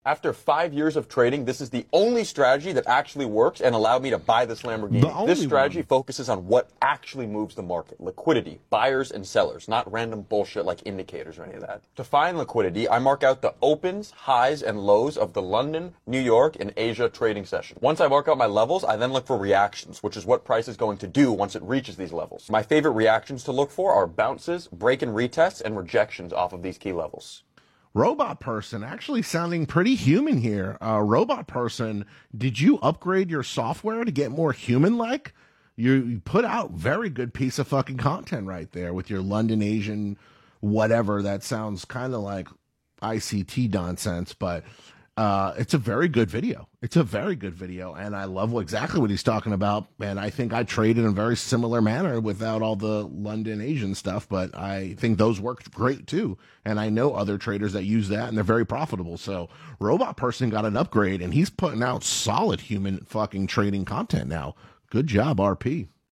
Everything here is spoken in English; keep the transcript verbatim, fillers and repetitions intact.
After five years of trading, this is the only strategy that actually works and allowed me to buy this Lamborghini. This strategy one. focuses on what actually moves the market. Liquidity, buyers and sellers, not random bullshit like indicators or any of that. To find liquidity, I mark out the opens, highs, and lows of the London, New York, and Asia trading session. Once I mark out my levels, I then look for reactions, which is what price is going to do once it reaches these levels. My favorite reactions to look for are bounces, break and retests, and rejections off of these key levels. Robot Person actually sounding pretty human here. Uh, Robot Person, did you upgrade your software to get more human-like? You, you put out very good piece of fucking content right there with your London Asian whatever. That sounds kind of like I C T nonsense, but uh, it's a very good video. It's a very good video, and I love what, exactly what he's talking about, and I think I traded in a very similar manner without all the London Asian stuff, but I think those worked great too, and I know other traders that use that, and they're very profitable. So Robot Person got an upgrade, and he's putting out solid human fucking trading content now. Good job, R P.